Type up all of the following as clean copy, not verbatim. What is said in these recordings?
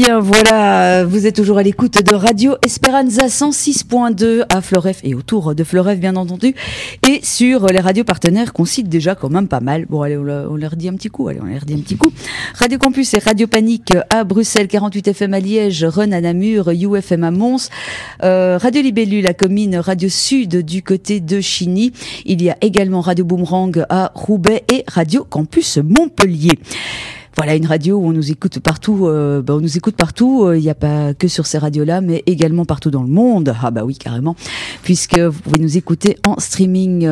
bien, voilà, vous êtes toujours à l'écoute de Radio Esperanza 106.2 à Floref et autour de Floref, bien entendu, et sur les radios partenaires qu'on cite déjà quand même pas mal. Bon, allez, on leur dit un petit coup, Radio Campus et Radio Panique à Bruxelles, 48 FM à Liège, Rennes à Namur, UFM à Mons, Radio Libellule à Comines, Radio Sud du côté de Chigny. Il y a également Radio Boomerang à Roubaix et Radio Campus Montpellier. Voilà, une radio où on nous écoute partout. On nous écoute partout. Il n'y a pas que sur ces radios-là, mais également partout dans le monde. Ah bah oui, carrément, puisque vous pouvez nous écouter en streaming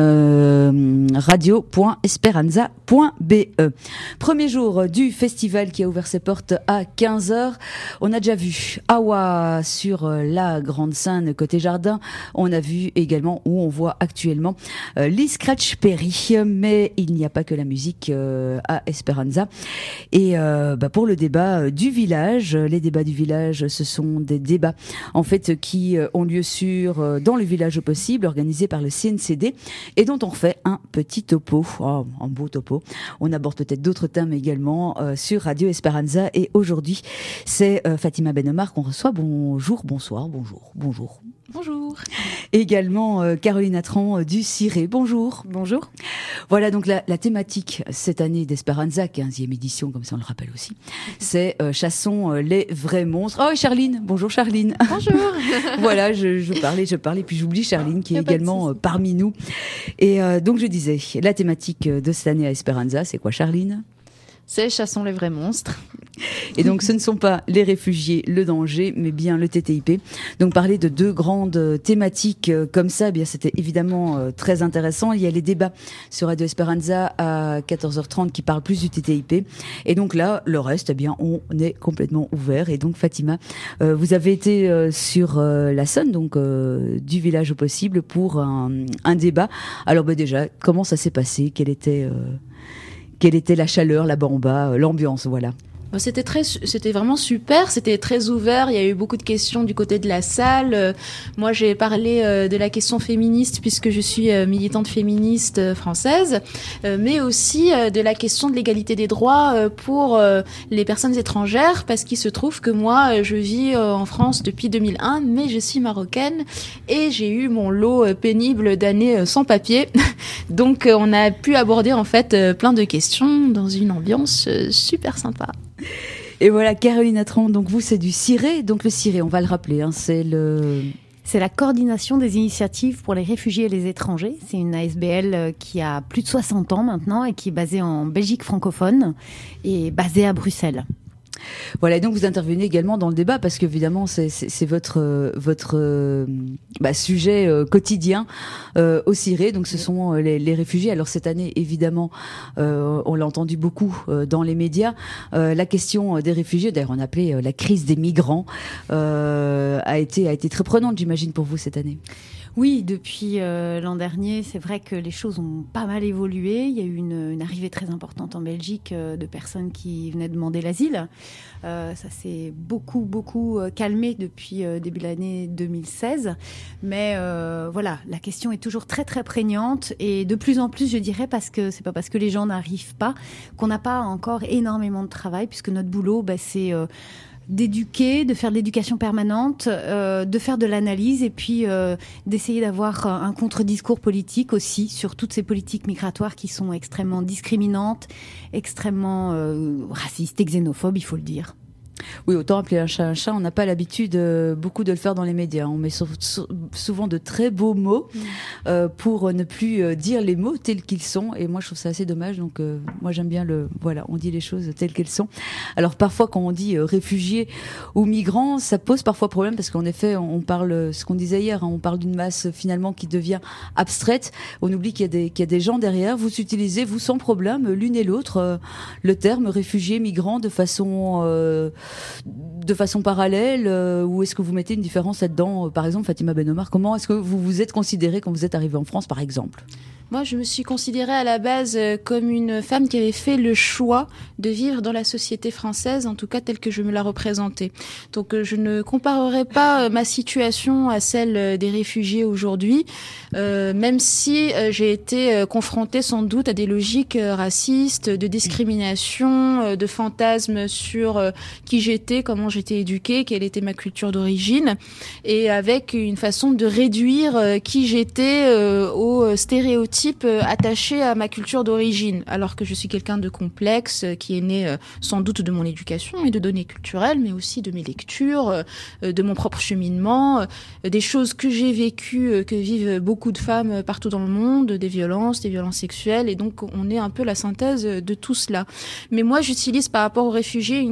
radio.esperanza.be. Premier jour du festival qui a ouvert ses portes à 15h. On a déjà vu Awa sur la grande scène côté jardin. On a vu également, où on voit actuellement, Lee Scratch Perry. Mais il n'y a pas que la musique à Esperanza. Et pour le débat du village, les débats du village, ce sont des débats en fait qui ont lieu dans le village au possible, organisés par le CNCD, et dont on fait un petit topo, un beau topo. On aborde peut-être d'autres thèmes également sur Radio Esperanza. Et aujourd'hui, c'est Fatima Benomar qu'on reçoit. Bonjour. Également Caroline Atran du CIRE. Bonjour. Voilà, donc la thématique cette année d'Esperanza, 15e édition, comme ça on le rappelle aussi, c'est chassons les vrais monstres. Oh, et Charline. Bonjour Charline. Bonjour. Voilà, je parlais, puis j'oublie Charline qui est également parmi nous. Et donc je disais, la thématique de cette année à Esperanza, c'est quoi Charline ? C'est chassons les vrais monstres. Et donc ce ne sont pas les réfugiés, le danger, mais bien le TTIP. Donc parler de deux grandes thématiques comme ça, eh bien c'était évidemment très intéressant. Il y a les débats sur Radio Esperanza à 14h30 qui parlent plus du TTIP. Et donc là, le reste, eh bien on est complètement ouvert. Et donc Fatima, vous avez été sur la scène donc du village au possible pour un débat. Alors déjà, comment ça s'est passé ? Quelle était la chaleur là-bas en bas, l'ambiance, voilà. C'était vraiment super, c'était très ouvert, il y a eu beaucoup de questions du côté de la salle. Moi, j'ai parlé de la question féministe puisque je suis militante féministe française, mais aussi de la question de l'égalité des droits pour les personnes étrangères, parce qu'il se trouve que moi, je vis en France depuis 2001, mais je suis marocaine et j'ai eu mon lot pénible d'années sans papier. Donc, on a pu aborder en fait plein de questions dans une ambiance super sympa. Et voilà, Caroline Atran, donc vous c'est du CIRE. Donc le CIRE, on va le rappeler, c'est la coordination des initiatives pour les réfugiés et les étrangers. C'est une ASBL qui a plus de 60 ans maintenant et qui est basée en Belgique francophone et basée à Bruxelles. Voilà, et donc vous intervenez également dans le débat parce qu'évidemment c'est votre sujet quotidien au CIRE. Donc ce sont les réfugiés. Alors cette année évidemment on l'a entendu beaucoup dans les médias, la question des réfugiés, d'ailleurs on appelait la crise des migrants, a été très prenante, j'imagine, pour vous cette année. Oui, depuis l'an dernier, c'est vrai que les choses ont pas mal évolué. Il y a eu une arrivée très importante en Belgique de personnes qui venaient demander l'asile. Ça s'est beaucoup calmé depuis début de l'année 2016. Mais voilà, la question est toujours très très prégnante et de plus en plus, je dirais, parce que c'est pas parce que les gens n'arrivent pas qu'on n'a pas encore énormément de travail, puisque notre boulot, c'est d'éduquer, de faire de l'éducation permanente, de faire de l'analyse et puis d'essayer d'avoir un contre-discours politique aussi sur toutes ces politiques migratoires qui sont extrêmement discriminantes, extrêmement racistes et xénophobes, il faut le dire. Oui, autant appeler un chat, on n'a pas l'habitude beaucoup de le faire dans les médias. On met souvent de très beaux mots pour ne plus dire les mots tels qu'ils sont. Et moi, je trouve ça assez dommage. Donc, moi, j'aime bien on dit les choses telles qu'elles sont. Alors, parfois, quand on dit réfugiés ou migrants, ça pose parfois problème parce qu'en effet, on parle, ce qu'on disait hier, on parle d'une masse finalement qui devient abstraite. On oublie qu'il y a des gens derrière. Vous utilisez, vous, sans problème, l'une et l'autre, le terme réfugiés, migrants de façon parallèle, ou est-ce que vous mettez une différence là-dedans? Par exemple, Fatima Benomar, comment est-ce que vous vous êtes considérée quand vous êtes arrivée en France, par exemple? Moi, je me suis considérée à la base comme une femme qui avait fait le choix de vivre dans la société française, en tout cas telle que je me la représentais. Donc, je ne comparerai pas ma situation à celle des réfugiés aujourd'hui, même si j'ai été confrontée sans doute à des logiques racistes, de discrimination, de fantasmes sur qui j'étais, comment j'étais j'étais éduquée, quelle était ma culture d'origine, et avec une façon de réduire qui j'étais aux stéréotypes attachés à ma culture d'origine, alors que je suis quelqu'un de complexe, qui est né sans doute de mon éducation et de données culturelles, mais aussi de mes lectures, de mon propre cheminement, des choses que j'ai vécues, que vivent beaucoup de femmes partout dans le monde, des violences sexuelles, et donc on est un peu la synthèse de tout cela. Mais moi, j'utilise par rapport aux réfugiés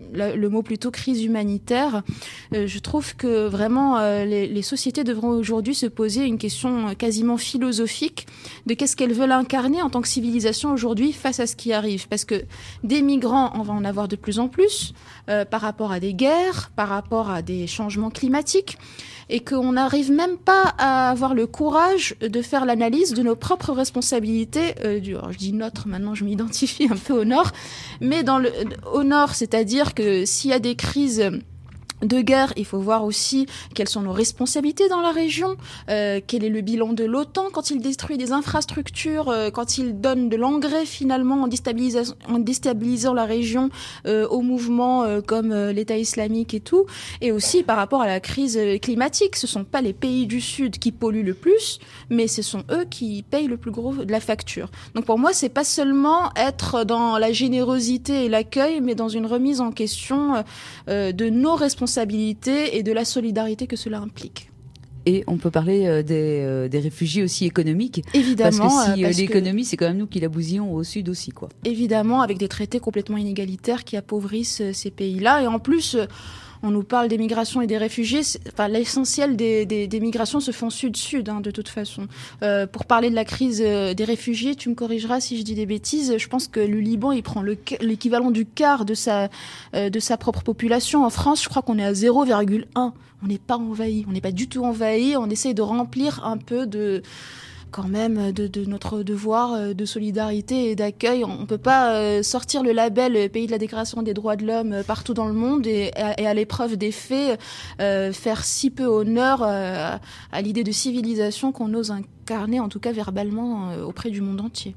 le mot plutôt crise humanitaire. Je trouve que vraiment les sociétés devront aujourd'hui se poser une question quasiment philosophique de qu'est-ce qu'elles veulent incarner en tant que civilisation aujourd'hui face à ce qui arrive. Parce que des migrants, on va en avoir de plus en plus par rapport à des guerres, par rapport à des changements climatiques, et qu'on n'arrive même pas à avoir le courage de faire l'analyse de nos propres responsabilités. Alors je dis notre, maintenant je m'identifie un peu au nord, mais au nord, c'est-à-dire que s'il y a des crises de guerre, il faut voir aussi quelles sont nos responsabilités dans la région, quel est le bilan de l'OTAN quand il détruit des infrastructures, quand il donne de l'engrais finalement en déstabilisant la région aux mouvements comme l'État islamique et tout, et aussi par rapport à la crise climatique. Ce sont pas les pays du Sud qui polluent le plus, mais ce sont eux qui payent le plus gros de la facture. Donc pour moi, c'est pas seulement être dans la générosité et l'accueil, mais dans une remise en question de nos responsabilités et de la solidarité que cela implique. Et on peut parler des réfugiés aussi économiques. Évidemment. Parce que l'économie, c'est quand même nous qui la bousillons au sud aussi, quoi. Évidemment, avec des traités complètement inégalitaires qui appauvrissent ces pays-là. Et en plus, on nous parle des migrations et des réfugiés. Enfin, l'essentiel des migrations se font sud-sud, de toute façon. Pour parler de la crise des réfugiés, tu me corrigeras si je dis des bêtises. Je pense que le Liban, il prend l'équivalent du quart de sa propre population. En France, je crois qu'on est à 0,1. On n'est pas envahi. On n'est pas du tout envahi. On essaye de remplir un peu quand même de notre devoir de solidarité et d'accueil. On ne peut pas sortir le label pays de la Déclaration des droits de l'homme partout dans le monde et à l'épreuve des faits faire si peu honneur à l'idée de civilisation qu'on ose incarner, en tout cas verbalement, auprès du monde entier.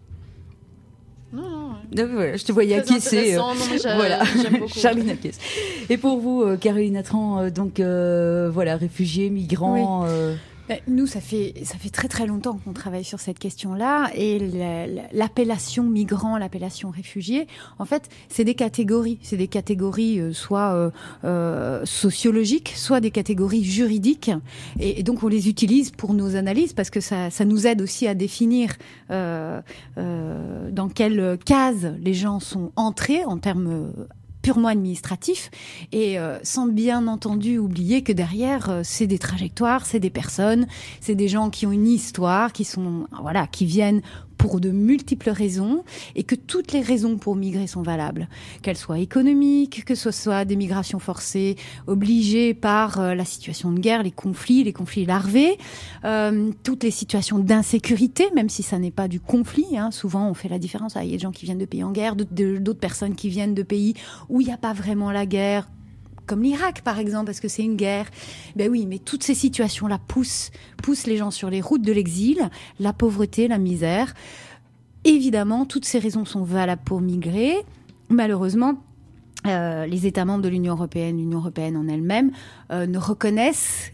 Non, voilà, je te voyais acquiescer. Voilà, j'aime beaucoup. Charline acquiesce. Et pour vous, Caroline Atran, donc voilà, réfugiés, migrants. Oui. Nous, ça fait très très longtemps qu'on travaille sur cette question-là, et l'appellation migrant, l'appellation réfugié, en fait, c'est des catégories soit sociologiques, soit des catégories juridiques, et donc on les utilise pour nos analyses parce que ça nous aide aussi à définir dans quelle case les gens sont entrés en termes purement administratif, et sans bien entendu oublier que derrière c'est des trajectoires, c'est des personnes, c'est des gens qui ont une histoire, qui viennent pour de multiples raisons, et que toutes les raisons pour migrer sont valables, qu'elles soient économiques, que ce soit des migrations forcées obligées par la situation de guerre, les conflits larvés, toutes les situations d'insécurité, même si ça n'est pas du conflit, souvent on fait la différence. Il y a des gens qui viennent de pays en guerre, d'autres personnes qui viennent de pays où il n'y a pas vraiment la guerre, comme l'Irak par exemple, parce que c'est une guerre. Ben oui, mais toutes ces situations-là poussent les gens sur les routes de l'exil, la pauvreté, la misère. Évidemment, toutes ces raisons sont valables pour migrer. Malheureusement, les États membres de l'Union européenne en elle-même, ne reconnaissent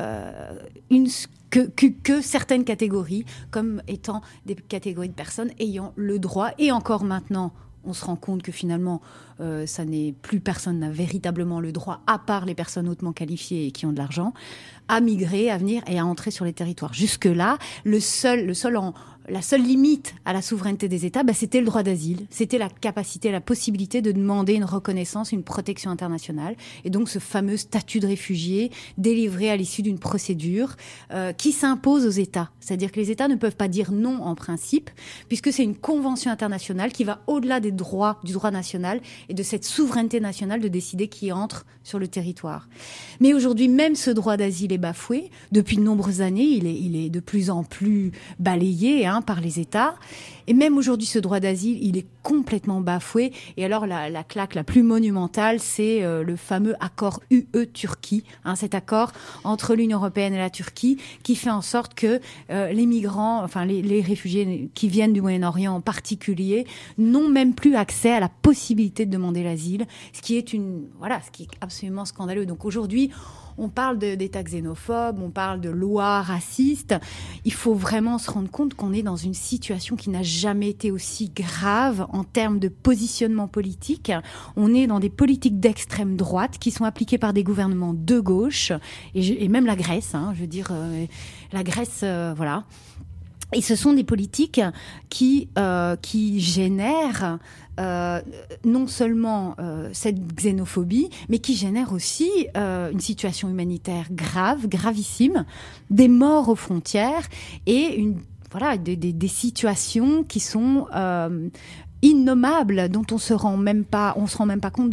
que certaines catégories comme étant des catégories de personnes ayant le droit, et encore maintenant, on se rend compte que finalement, personne n'a véritablement le droit, à part les personnes hautement qualifiées et qui ont de l'argent, à migrer, à venir et à entrer sur les territoires. Jusque-là, la seule limite à la souveraineté des États, c'était le droit d'asile. C'était la capacité, la possibilité de demander une reconnaissance, une protection internationale. Et donc, ce fameux statut de réfugié délivré à l'issue d'une procédure qui s'impose aux États. C'est-à-dire que les États ne peuvent pas dire non en principe, puisque c'est une convention internationale qui va au-delà du droit national et de cette souveraineté nationale de décider qui entre sur le territoire. Mais aujourd'hui, même ce droit d'asile est bafoué. Depuis de nombreuses années, il est de plus en plus balayé, par les États. Et même aujourd'hui, ce droit d'asile, il est complètement bafoué. Et alors, la claque la plus monumentale, c'est le fameux accord UE-Turquie, cet accord entre l'Union européenne et la Turquie, qui fait en sorte que les migrants, enfin les réfugiés qui viennent du Moyen-Orient en particulier, n'ont même plus accès à la possibilité de demander l'asile, ce qui est absolument scandaleux. Donc aujourd'hui, on parle d'États xénophobes, on parle de lois racistes. Il faut vraiment se rendre compte qu'on est dans une situation qui n'a jamais été aussi grave en termes de positionnement politique. On est dans des politiques d'extrême droite qui sont appliquées par des gouvernements de gauche, et même la Grèce, la Grèce, voilà. Et ce sont des politiques qui génèrent non seulement cette xénophobie, mais qui génèrent aussi une situation humanitaire gravissime, des morts aux frontières et des situations qui sont innommables, dont on se rend même pas compte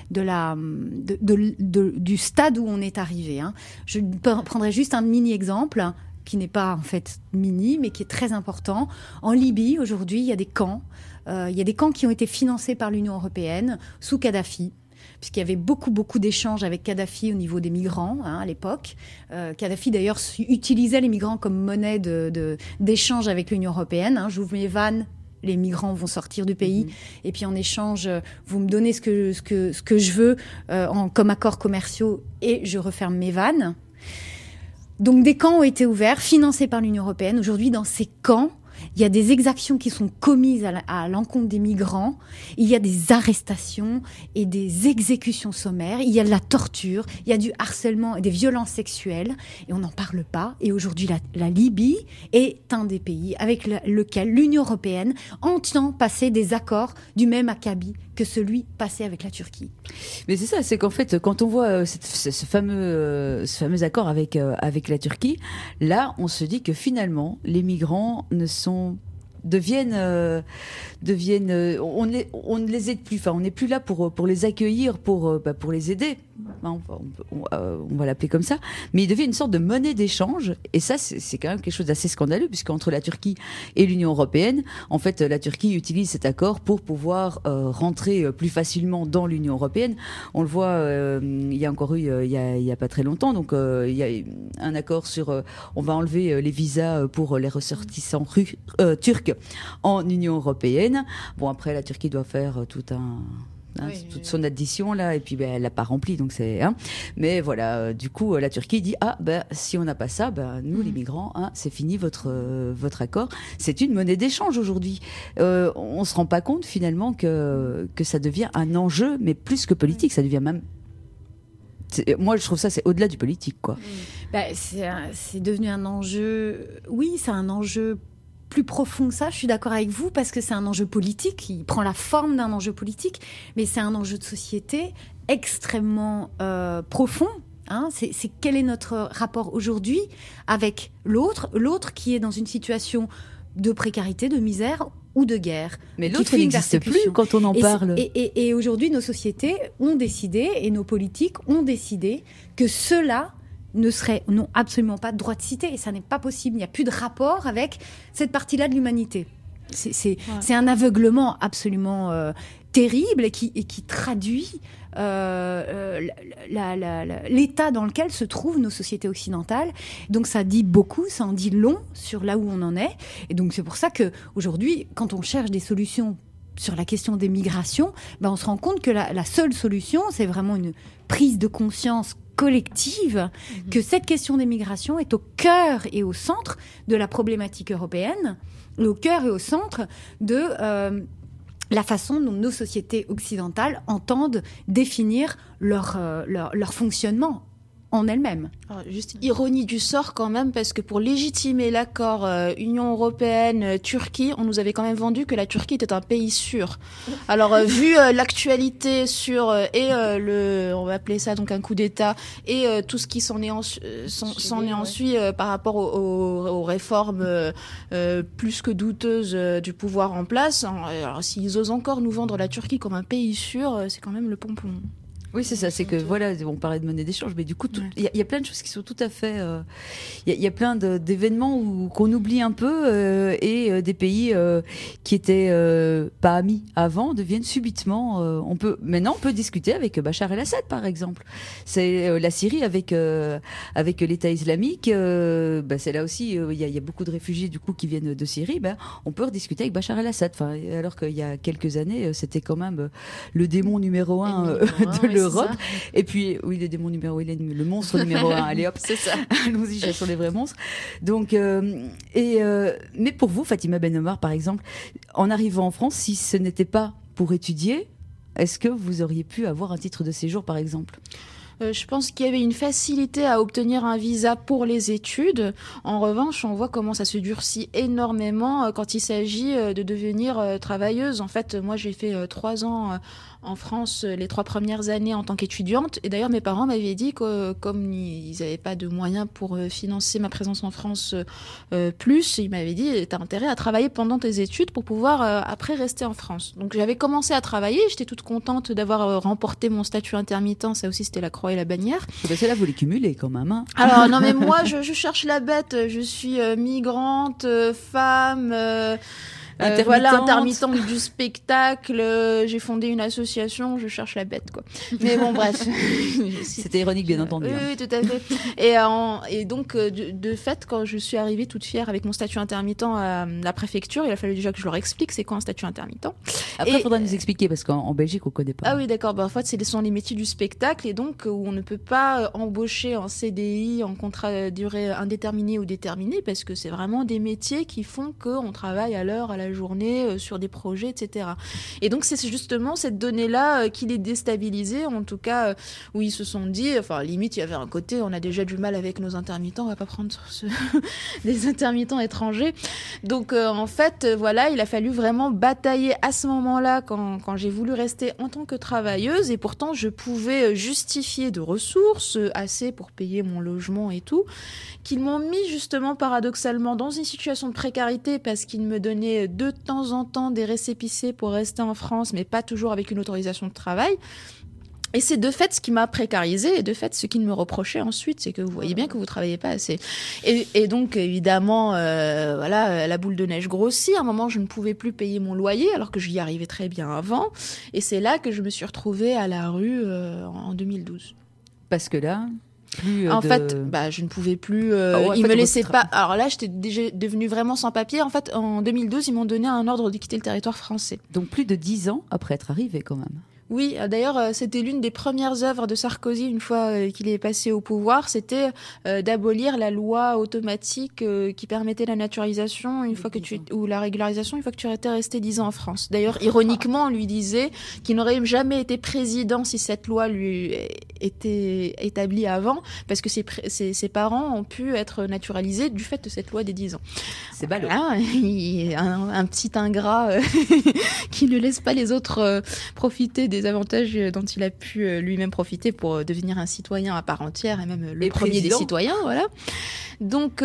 du stade où on est arrivé. Je prendrai juste un mini exemple, qui n'est pas en fait mini, mais qui est très important. En Libye, aujourd'hui, il y a des camps. Il y a des camps qui ont été financés par l'Union européenne sous Kadhafi, puisqu'il y avait beaucoup d'échanges avec Kadhafi au niveau des migrants à l'époque. Kadhafi, d'ailleurs, utilisait les migrants comme monnaie d'échange avec l'Union européenne. J'ouvre mes vannes, les migrants vont sortir du pays, et puis en échange, vous me donnez ce que je veux comme accords commerciaux, et je referme mes vannes. Donc des camps ont été ouverts, financés par l'Union européenne. Aujourd'hui, dans ces camps, il y a des exactions qui sont commises à l'encontre des migrants. Il y a des arrestations et des exécutions sommaires. Il y a de la torture, il y a du harcèlement et des violences sexuelles. Et on n'en parle pas. Et aujourd'hui, la Libye est un des pays avec lequel l'Union européenne entend passer des accords du même acabit que celui passé avec la Turquie. Mais c'est ça, c'est qu'en fait, quand on voit ce fameux accord avec la Turquie, là, on se dit que finalement, les migrants deviennent on ne les aide plus, enfin on n'est plus là pour les accueillir, pour les aider, on va l'appeler comme ça, mais il devient une sorte de monnaie d'échange, et ça c'est quand même quelque chose d'assez scandaleux, puisqu'entre la Turquie et l'Union européenne, en fait la Turquie utilise cet accord pour pouvoir rentrer plus facilement dans l'Union européenne. On le voit, il y a encore eu il y a pas très longtemps, donc il y a un accord sur on va enlever les visas pour les ressortissants turcs en Union européenne. Bon, après la Turquie doit faire toute son addition là, et puis elle l'a pas rempli, donc c'est mais voilà, du coup la Turquie dit si on n'a pas ça, nous les migrants, c'est fini votre accord. C'est une monnaie d'échange aujourd'hui. On se rend pas compte finalement que ça devient un enjeu, mais plus que politique, ça devient même. Moi, je trouve ça, c'est au-delà du politique, quoi. C'est devenu un enjeu. Oui, c'est un enjeu plus profond que ça, je suis d'accord avec vous, parce que c'est un enjeu politique, il prend la forme d'un enjeu politique, mais c'est un enjeu de société extrêmement profond. C'est quel est notre rapport aujourd'hui avec l'autre qui est dans une situation de précarité, de misère ou de guerre. Mais l'autre, il n'existe plus quand on en parle. Et aujourd'hui, nos sociétés ont décidé, et nos politiques ont décidé, que ceux-là n'ont absolument pas de droit de cité, et ça n'est pas possible. Il n'y a plus de rapport avec cette partie-là de l'humanité. C'est un aveuglement absolument terrible, et qui traduit l'état dans lequel se trouvent nos sociétés occidentales. Donc ça dit beaucoup, ça en dit long sur là où on en est. Et donc c'est pour ça qu'aujourd'hui, quand on cherche des solutions sur la question des migrations, on se rend compte que la seule solution, c'est vraiment une prise de conscience collective, que cette question des migrations est au cœur et au centre de la problématique européenne, au cœur et au centre de la façon dont nos sociétés occidentales entendent définir leur fonctionnement en elles-mêmes. Alors, juste ironie du sort quand même, parce que pour légitimer l'accord Union européenne-Turquie, on nous avait quand même vendu que la Turquie était un pays sûr. Alors vu l'actualité sur on va appeler ça donc un coup d'État, et tout ce qui s'en est ensuit par rapport aux réformes plus que douteuses du pouvoir en place. Alors s'ils osent encore nous vendre la Turquie comme un pays sûr, c'est quand même le pompon. Oui, c'est ça. C'est que voilà, on parlait de monnaie d'échange, mais du coup, il y a plein de choses qui sont tout à fait. Il y a plein d'événements qu'on oublie un peu et des pays qui étaient pas amis avant deviennent subitement. Maintenant, on peut discuter avec Bachar el-Assad, par exemple. C'est la Syrie avec l'État islamique. C'est là aussi, il y a beaucoup de réfugiés du coup qui viennent de Syrie. On peut rediscuter avec Bachar el-Assad. Enfin, alors qu'il y a quelques années, c'était quand même le démon numéro 1 de l'Europe. Et puis, oui, le démon numéro 1, le monstre numéro 1. Allez hop, c'est ça. Allons-y, chassons les vrais monstres. Donc, mais pour vous, Fatima Ben Omar, par exemple, en arrivant en France, si ce n'était pas pour étudier, est-ce que vous auriez pu avoir un titre de séjour, par exemple ? Je pense qu'il y avait une facilité à obtenir un visa pour les études. En revanche, on voit comment ça se durcit énormément quand il s'agit de devenir travailleuse. En fait, moi, j'ai fait 3 ans en France les 3 premières années en tant qu'étudiante. Et d'ailleurs, mes parents m'avaient dit que comme ils n'avaient pas de moyens pour financer ma présence en France ils m'avaient dit « t'as intérêt à travailler pendant tes études pour pouvoir après rester en France ». Donc j'avais commencé à travailler, j'étais toute contente d'avoir remporté mon statut intermittent. Ça aussi, c'était la croix et la bannière. C'est là, vous les cumulez quand même. Hein. Alors non, mais moi, je cherche la bête. Je suis migrante, femme... intermittente du spectacle. J'ai fondé une association, je cherche la bête, quoi. Mais bon, bref. C'était ironique, bien entendu. Oui, tout à fait. Et donc, de fait, quand je suis arrivée toute fière avec mon statut intermittent à la préfecture, il a fallu déjà que je leur explique c'est quoi un statut intermittent. Après, il faudra nous expliquer, parce qu'en Belgique, on ne connaît pas. Ah oui, d'accord. En fait, ce sont les métiers du spectacle, et donc, où on ne peut pas embaucher en CDI, en contrat à durée indéterminée ou déterminée, parce que c'est vraiment des métiers qui font qu'on travaille à l'heure, à la journée, sur des projets, etc. Et donc, c'est justement cette donnée-là qui les déstabilisait, en tout cas, où ils se sont dit, enfin, limite, il y avait un côté, on a déjà du mal avec nos intermittents, on va pas prendre des intermittents étrangers. Donc, en fait, voilà, il a fallu vraiment batailler à ce moment-là, quand j'ai voulu rester en tant que travailleuse, et pourtant, je pouvais justifier de ressources assez pour payer mon logement et tout, qu'ils m'ont mis justement, paradoxalement, dans une situation de précarité, parce qu'ils me donnaient de temps en temps des récépissés pour rester en France, mais pas toujours avec une autorisation de travail. Et c'est de fait ce qui m'a précarisée, et de fait ce qu'ils me reprochaient ensuite, c'est que vous voyez bien que vous travaillez pas assez. Et donc évidemment, la boule de neige grossit. À un moment, je ne pouvais plus payer mon loyer, alors que j'y arrivais très bien avant. Et c'est là que je me suis retrouvée à la rue en 2012. Parce que là... En fait, je ne pouvais plus. Ils me laissaient pas. Alors là, j'étais déjà devenue vraiment sans papier. En fait, en 2012, ils m'ont donné un ordre de quitter le territoire français. Donc plus de 10 ans après être arrivé, quand même. Oui, d'ailleurs, c'était l'une des premières œuvres de Sarkozy une fois qu'il est passé au pouvoir, c'était d'abolir la loi automatique qui permettait la naturalisation ou la régularisation une fois que tu étais resté 10 ans en France. D'ailleurs, ironiquement, on lui disait qu'il n'aurait jamais été président si cette loi lui était établie avant, parce que ses parents ont pu être naturalisés du fait de cette loi des 10 ans. C'est ballot. Voilà, un petit ingrat qui ne laisse pas les autres profiter des avantages dont il a pu lui-même profiter pour devenir un citoyen à part entière, et même le premier des citoyens, voilà. Donc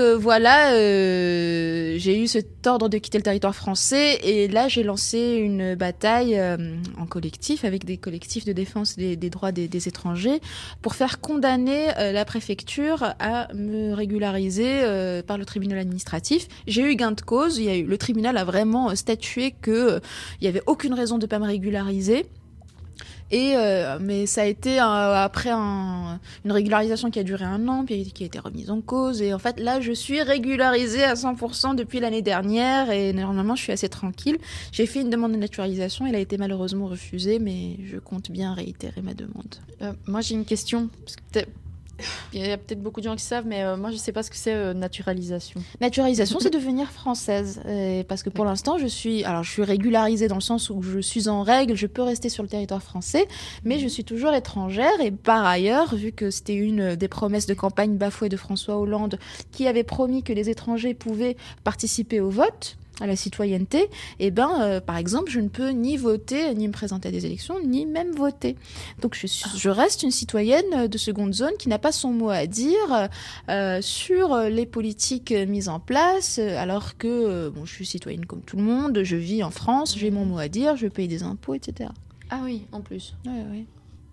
j'ai eu cet ordre de quitter le territoire français, et là j'ai lancé une bataille en collectif avec des collectifs de défense des droits des étrangers pour faire condamner la préfecture à me régulariser par le tribunal administratif. J'ai eu gain de cause, le tribunal a vraiment statué que il y avait aucune raison de pas me régulariser. Mais ça a été après une régularisation qui a duré 1 an, puis qui a été remise en cause. Et en fait, là, je suis régularisée à 100% depuis l'année dernière. Et normalement, je suis assez tranquille. J'ai fait une demande de naturalisation. Elle a été malheureusement refusée, mais je compte bien réitérer ma demande. Moi, j'ai une question. Parce que il y a peut-être beaucoup de gens qui savent, mais moi, je ne sais pas ce que c'est naturalisation. Naturalisation, c'est devenir française. Parce que pour l'instant, je suis régularisée dans le sens où je suis en règle, je peux rester sur le territoire français, mais je suis toujours étrangère. Et par ailleurs, vu que c'était une des promesses de campagne bafouées de François Hollande, qui avait promis que les étrangers pouvaient participer au vote, à la citoyenneté, par exemple, je ne peux ni voter, ni me présenter à des élections, ni même voter. Donc je reste une citoyenne de seconde zone qui n'a pas son mot à dire sur les politiques mises en place, alors que je suis citoyenne comme tout le monde, je vis en France, j'ai mon mot à dire, je paye des impôts, etc. Ah oui, en plus. Oui. Voilà.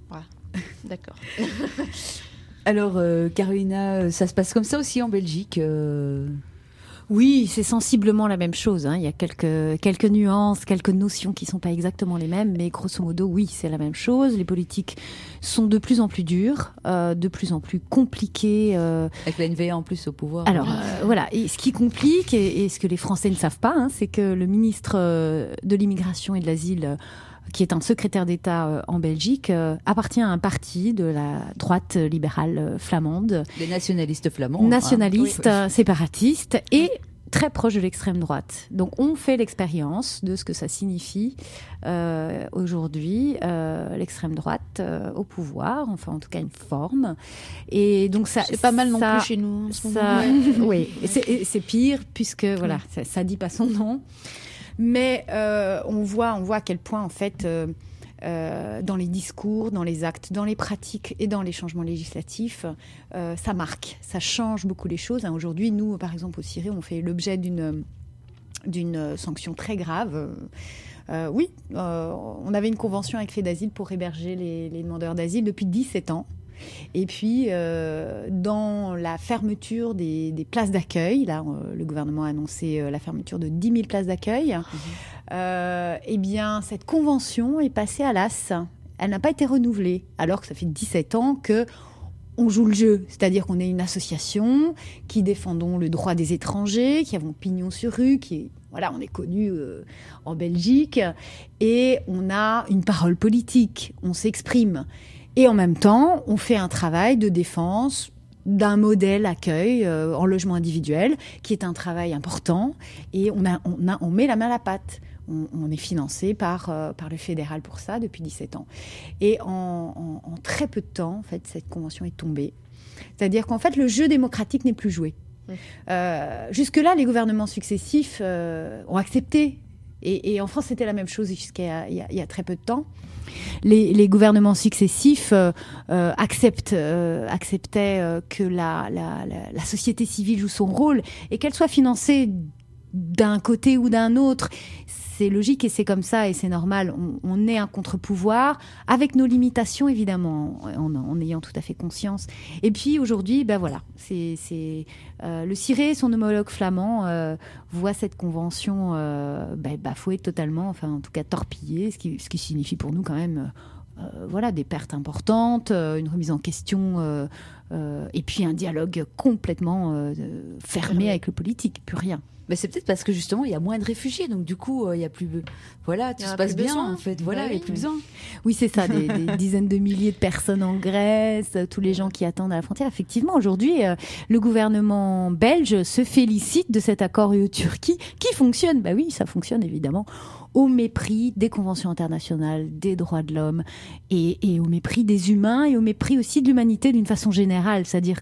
D'accord. Alors, Carolina, ça se passe comme ça aussi en Belgique Oui, c'est sensiblement la même chose. Il y a quelques nuances, quelques notions qui ne sont pas exactement les mêmes, mais grosso modo, oui, c'est la même chose. Les politiques sont de plus en plus dures, de plus en plus compliquées. Avec la NVA en plus au pouvoir. Alors, voilà. Et ce qui complique, et ce que les Français ne savent pas, c'est que le ministre de l'Immigration et de l'Asile, qui est un secrétaire d'État en Belgique, appartient à un parti de la droite libérale flamande. Les nationalistes flamands. Nationalistes, séparatistes et très proche de l'extrême droite. Donc on fait l'expérience de ce que ça signifie aujourd'hui, l'extrême droite au pouvoir, enfin en tout cas une forme. Et donc ça, c'est pas mal non plus chez nous en ce moment. Oui, et c'est pire puisque voilà, ça dit pas son nom. Mais on voit à quel point, en fait, dans les discours, dans les actes, dans les pratiques et dans les changements législatifs, ça marque, ça change beaucoup les choses. Aujourd'hui, nous, par exemple, au CIRE, on fait l'objet d'une sanction très grave. On avait une convention avec FEDASIL pour héberger les demandeurs d'asile depuis 17 ans. Et puis, dans la fermeture des places d'accueil, là, le gouvernement a annoncé la fermeture de 10 000 places d'accueil, eh bien, cette convention est passée à l'as. Elle n'a pas été renouvelée, alors que ça fait 17 ans qu'on joue le jeu. C'est-à-dire qu'on est une association qui défendons le droit des étrangers, qui avons pignon sur rue, on est connu en Belgique, et on a une parole politique, on s'exprime. Et en même temps, on fait un travail de défense d'un modèle accueil en logement individuel, qui est un travail important. Et on met la main à la pâte. On est financé par le fédéral pour ça depuis 17 ans. Et en très peu de temps, en fait, cette convention est tombée. C'est-à-dire qu'en fait, le jeu démocratique n'est plus joué. Jusque-là, les gouvernements successifs ont accepté. Et en France, c'était la même chose jusqu'à il y a très peu de temps. Les gouvernements successifs acceptaient que la société civile joue son rôle et qu'elle soit financée d'un côté ou d'un autre. C'est logique et c'est comme ça et c'est normal. On est un contre-pouvoir avec nos limitations, évidemment, en ayant tout à fait conscience. Et puis aujourd'hui, le CIRE, son homologue flamand, voit cette convention bafouée totalement, enfin en tout cas torpillée, ce qui signifie pour nous quand même des pertes importantes, une remise en question et puis un dialogue complètement fermé avec le politique, plus rien. Mais c'est peut-être parce que justement il y a moins de réfugiés, donc du coup il y a plus, tout se passe bien besoin. En fait, il y a plus besoin. Oui, c'est ça, des dizaines de milliers de personnes en Grèce, tous les gens qui attendent à la frontière. Effectivement, aujourd'hui, le gouvernement belge se félicite de cet accord UE-Turquie qui fonctionne. Bah oui, ça fonctionne évidemment au mépris des conventions internationales, des droits de l'homme et au mépris des humains et au mépris aussi de l'humanité d'une façon générale, c'est-à-dire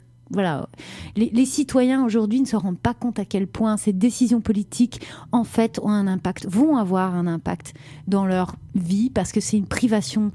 les citoyens aujourd'hui ne se rendent pas compte à quel point ces décisions politiques en fait vont avoir un impact dans leur vie parce que c'est une privation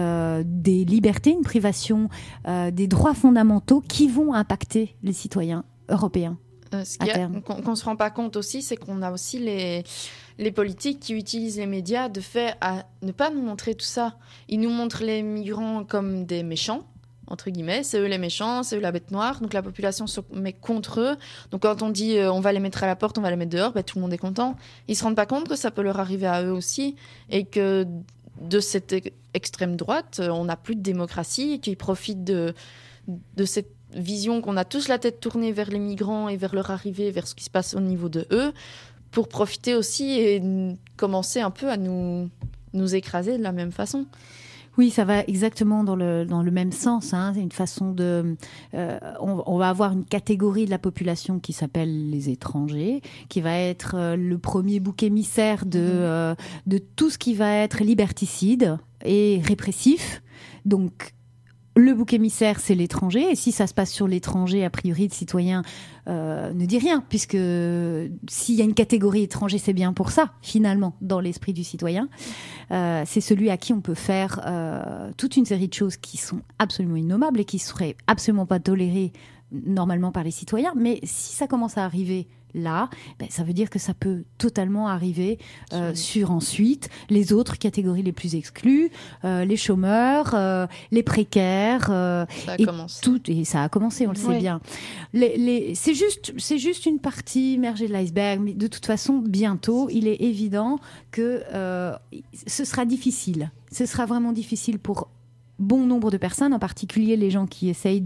des libertés, une privation des droits fondamentaux qui vont impacter les citoyens européens. Qu'on ne se rend pas compte aussi, c'est qu'on a aussi les politiques qui utilisent les médias de fait à ne pas nous montrer tout ça. Ils nous montrent les migrants comme des méchants, entre guillemets, c'est eux les méchants, c'est eux la bête noire, donc la population se met contre eux. Donc quand on dit on va les mettre à la porte, on va les mettre dehors, tout le monde est content. Ils se rendent pas compte que ça peut leur arriver à eux aussi et que de cette extrême droite, on n'a plus de démocratie et qu'ils profitent de cette vision qu'on a tous la tête tournée vers les migrants et vers leur arrivée, vers ce qui se passe au niveau de eux, pour profiter aussi et commencer un peu à nous écraser de la même façon. Oui, ça va exactement dans le même sens. C'est une façon de... on va avoir une catégorie de la population qui s'appelle les étrangers, qui va être le premier bouc émissaire de tout ce qui va être liberticide et répressif. Donc, le bouc émissaire, c'est l'étranger. Et si ça se passe sur l'étranger, a priori, le citoyen ne dit rien, puisque s'il y a une catégorie étranger, c'est bien pour ça, finalement, dans l'esprit du citoyen. C'est celui à qui on peut faire toute une série de choses qui sont absolument innommables et qui ne seraient absolument pas tolérées normalement par les citoyens. Mais si ça commence à arriver là, ça veut dire que ça peut totalement arriver sur ensuite les autres catégories les plus exclues, les chômeurs, les précaires. Ça a commencé. Et ça a commencé, on le sait bien. C'est juste une partie immergée de l'iceberg, mais de toute façon, bientôt, il est évident que ce sera difficile. Ce sera vraiment difficile pour bon nombre de personnes, en particulier les gens qui essayent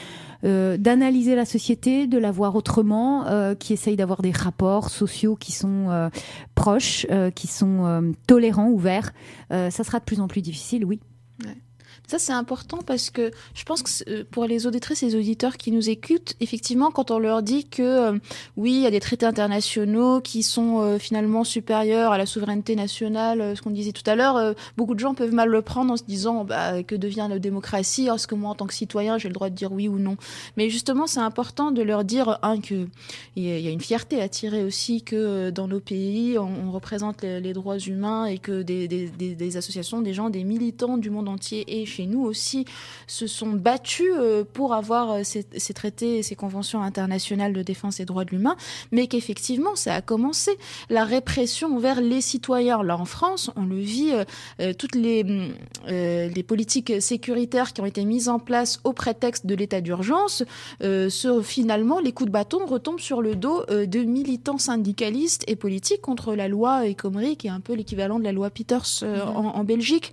d'analyser la société, de la voir autrement, qui essayent d'avoir des rapports sociaux qui sont proches, qui sont tolérants, ouverts. Ça sera de plus en plus difficile, oui. Ouais. Ça, c'est important parce que je pense que pour les auditrices et les auditeurs qui nous écoutent, effectivement, quand on leur dit que oui, il y a des traités internationaux qui sont finalement supérieurs à la souveraineté nationale, ce qu'on disait tout à l'heure, beaucoup de gens peuvent mal le prendre en se disant que devient la démocratie, est-ce que moi, en tant que citoyen, j'ai le droit de dire oui ou non. Mais justement, c'est important de leur dire, qu'il y a une fierté à tirer aussi que dans nos pays, on représente les droits humains et que des associations, des gens, des militants du monde entier et chez nous aussi se sont battus pour avoir ces traités et ces conventions internationales de défense des droits de l'humain, mais qu'effectivement ça a commencé. La répression envers les citoyens, là en France, on le vit, toutes les politiques sécuritaires qui ont été mises en place au prétexte de l'état d'urgence, finalement les coups de bâton retombent sur le dos de militants syndicalistes et politiques contre la loi El Khomri, qui est un peu l'équivalent de la loi Peters en Belgique.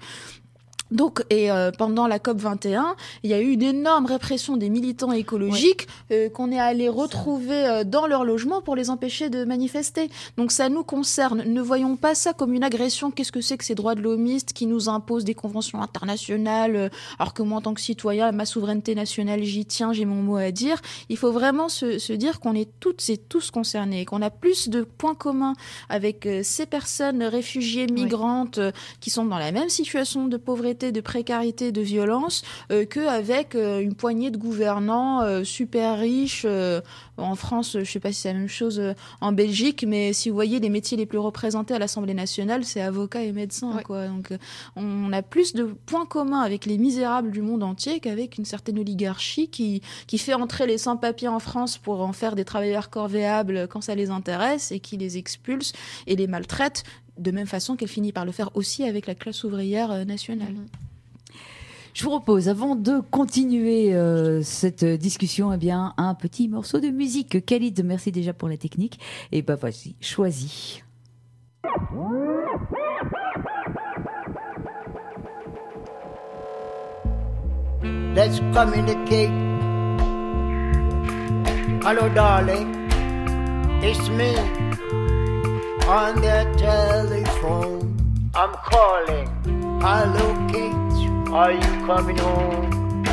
Donc, pendant la COP21, il y a eu une énorme répression des militants écologiques qu'on est allé retrouver dans leur logement pour les empêcher de manifester. Donc ça nous concerne. Ne voyons pas ça comme une agression. Qu'est-ce que c'est que ces droits de l'homiste qui nous imposent des conventions internationales, alors que moi, en tant que citoyen, ma souveraineté nationale, j'y tiens, j'ai mon mot à dire. Il faut vraiment se dire qu'on est toutes et tous concernés, qu'on a plus de points communs avec ces personnes réfugiées, migrantes, qui sont dans la même situation de pauvreté, de précarité, de violence, qu'avec une poignée de gouvernants super riches. En France, je ne sais pas si c'est la même chose en Belgique, mais si vous voyez les métiers les plus représentés à l'Assemblée nationale, c'est avocats et médecins. Quoi. Donc, on a plus de points communs avec les misérables du monde entier qu'avec une certaine oligarchie qui fait entrer les sans-papiers en France pour en faire des travailleurs corvéables quand ça les intéresse et qui les expulse et les maltraite, de même façon qu'elle finit par le faire aussi avec la classe ouvrière nationale. Je vous propose, avant de continuer cette discussion, un petit morceau de musique. Khalid, merci déjà pour la technique. Et voici, choisis. Let's communicate. Hello, darling. It's me. On the telephone, I'm calling. Hello, Kate, are you coming home?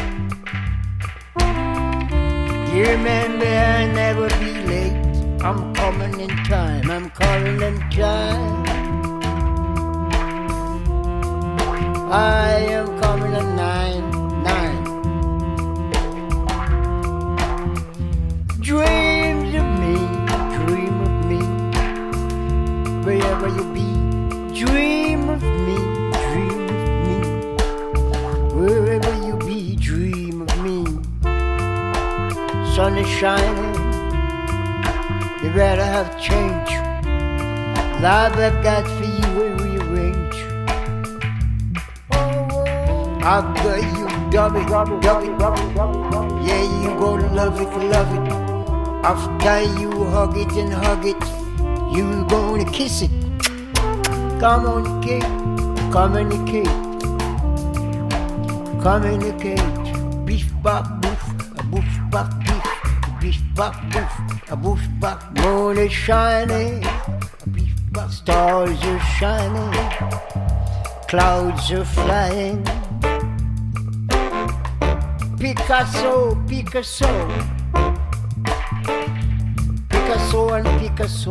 You remember I'll never be late. I'm coming in time, I'm calling in time. I am coming at 9. Dreams of me, dream of me. Wherever you be, dream of me, dream of me. Wherever you be, dream of me. Sun is shining, you better have change. Love I've got for you will rearrange. I've got you, dub it. Yeah, you gonna love it. After you hug it and hug it, you gonna kiss it. Communicate. Beef back boof, a boof back beef. Beef back boof, a boof back. Moon is shining, beef back. Stars are shining, clouds are flying. Picasso. Picasso and Picasso.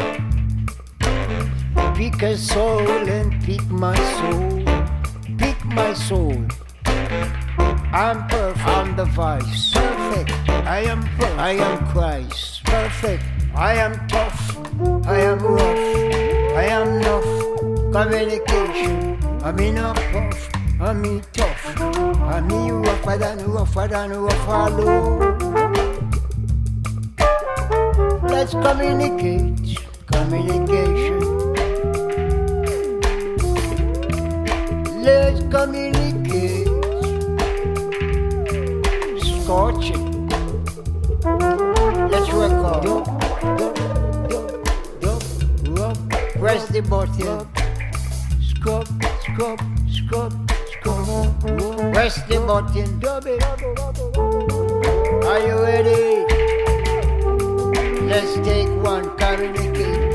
Pick a soul and pick my soul. Pick my soul. I'm perfect. I'm the vice. Perfect. I am perfect. I am Christ. Perfect. I am tough. I am rough. I am enough. Communication. I'm enough puff. I'm tough. I'm rougher than rougher. let's communicate. Communication. Let's communicate. Scorching. Let's record. Press the button. Scrub, scrub, scrub, scrub. Press the button. Are you ready? Let's take one, communicate.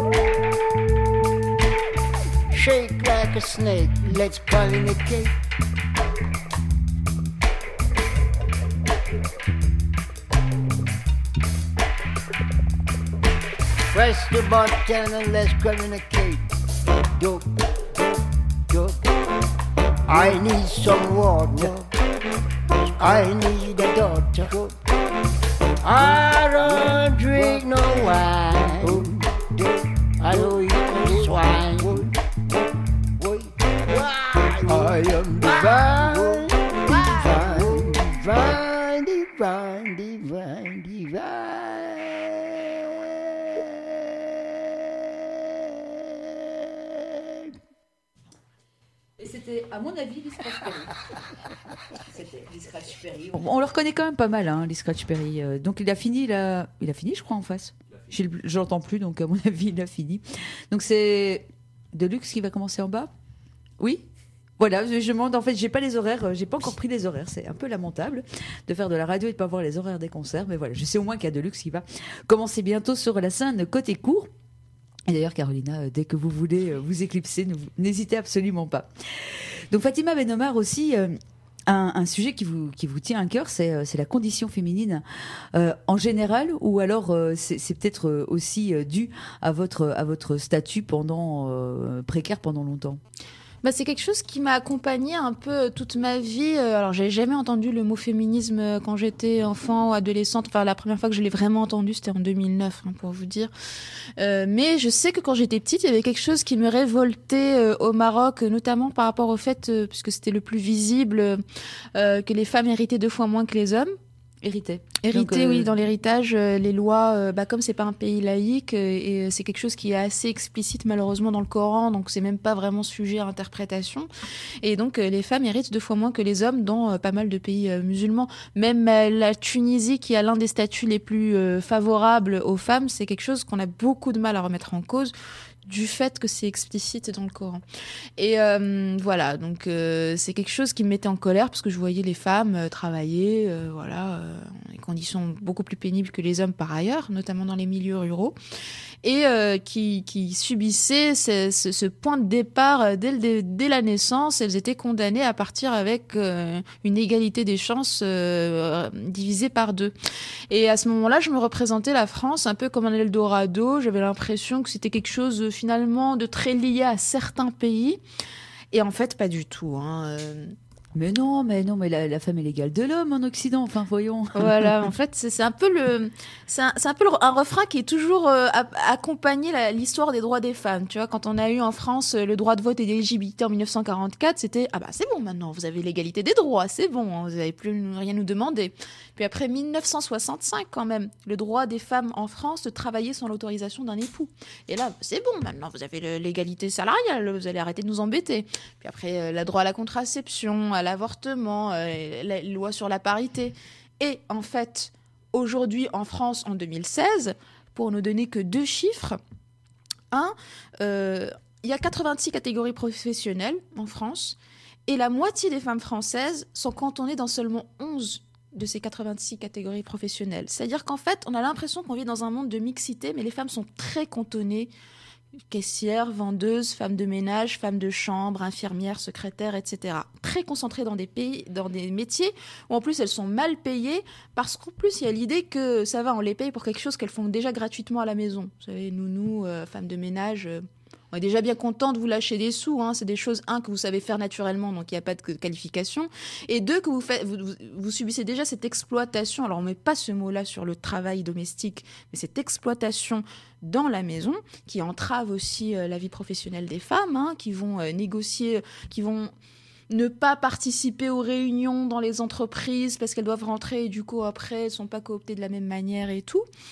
Shake like a snake, let's communicate. Press the button and let's communicate. Do, do, do. I need some water. I need a daughter. I don't drink no wine. I don't eat no swine. I am divine, divine, divine, divine, divine. Et c'était, à mon avis, les Scratch Perry. C'était les Scratch Perry. On le reconnaît quand même pas mal, hein, les Scratch Perry. Donc il a fini, je crois, en face. Je l'entends plus, donc à mon avis, il a fini. Donc c'est Deluxe qui va commencer en bas. Oui. Voilà, je demande, en fait, j'ai pas les horaires, j'ai pas encore pris les horaires, c'est un peu lamentable de faire de la radio et de pas voir les horaires des concerts, mais voilà, je sais au moins qu'il y a Deluxe qui va commencer bientôt sur la scène côté court. Et d'ailleurs, Carolina, dès que vous voulez vous éclipser, n'hésitez absolument pas. Donc Fatima Benomar aussi, un sujet qui vous tient à cœur, c'est la condition féminine en général, ou alors c'est peut-être aussi dû à votre statut précaire pendant longtemps. Bah, c'est quelque chose qui m'a accompagnée un peu toute ma vie. Alors, j'ai jamais entendu le mot féminisme quand j'étais enfant ou adolescente. Enfin, la première fois que je l'ai vraiment entendu, c'était en 2009, hein, pour vous dire. Mais je sais que quand j'étais petite, il y avait quelque chose qui me révoltait au Maroc, notamment par rapport au fait, puisque c'était le plus visible, que les femmes héritaient 2 fois moins que les hommes. Hérité, oui, dans l'héritage, les lois, comme c'est pas un pays laïque, et c'est quelque chose qui est assez explicite malheureusement dans le Coran, donc c'est même pas vraiment sujet à interprétation. Et donc les femmes héritent 2 fois moins que les hommes dans pas mal de pays musulmans. Même la Tunisie, qui a l'un des statuts les plus favorables aux femmes, c'est quelque chose qu'on a beaucoup de mal à remettre en cause, du fait que c'est explicite dans le Coran. Et voilà, donc c'est quelque chose qui me mettait en colère, parce que je voyais les femmes travailler, dans des conditions beaucoup plus pénibles que les hommes par ailleurs, notamment dans les milieux ruraux, et qui subissaient ce point de départ dès la naissance. Elles étaient condamnées à partir avec une égalité des chances divisée par 2. Et à ce moment-là, je me représentais la France un peu comme un Eldorado. J'avais l'impression que c'était quelque chose finalement de très lié à certains pays. Et en fait, pas du tout, hein. Mais non, la femme est l'égale de l'homme en Occident, enfin voyons. Voilà, en fait, c'est un peu un refrain qui est toujours accompagné l'histoire des droits des femmes. Tu vois, quand on a eu en France le droit de vote et d'éligibilité en 1944, c'était ah bah c'est bon maintenant, vous avez l'égalité des droits, c'est bon, hein, vous n'avez plus rien nous demander. Puis après 1965 quand même, le droit des femmes en France de travailler sans l'autorisation d'un époux. Et là, c'est bon, maintenant vous avez l'égalité salariale, vous allez arrêter de nous embêter. Puis après, le droit à la contraception, à l'avortement, la loi sur la parité. Et en fait, aujourd'hui en France, en 2016, pour ne donner que 2 chiffres, il y a 86 catégories professionnelles en France, et la moitié des femmes françaises sont cantonnées dans seulement 11 de ces 86 catégories professionnelles. C'est-à-dire qu'en fait, on a l'impression qu'on vit dans un monde de mixité, mais les femmes sont très cantonnées. Caissières, vendeuses, femmes de ménage, femmes de chambre, infirmières, secrétaires, etc. Très concentrées dans des métiers où en plus elles sont mal payées, parce qu'en plus il y a l'idée que ça va, on les paye pour quelque chose qu'elles font déjà gratuitement à la maison. Vous savez, nounou, femmes de ménage, on est déjà bien content de vous lâcher des sous, hein. C'est des choses, 1, que vous savez faire naturellement, donc il n'y a pas de qualification, et 2, que vous subissez déjà cette exploitation. Alors on ne met pas ce mot-là sur le travail domestique, mais cette exploitation dans la maison, qui entrave aussi la vie professionnelle des femmes, hein, qui vont négocier, qui vont ne pas participer aux réunions dans les entreprises parce qu'elles doivent rentrer et du coup après elles ne sont pas cooptées de la même manière et tout.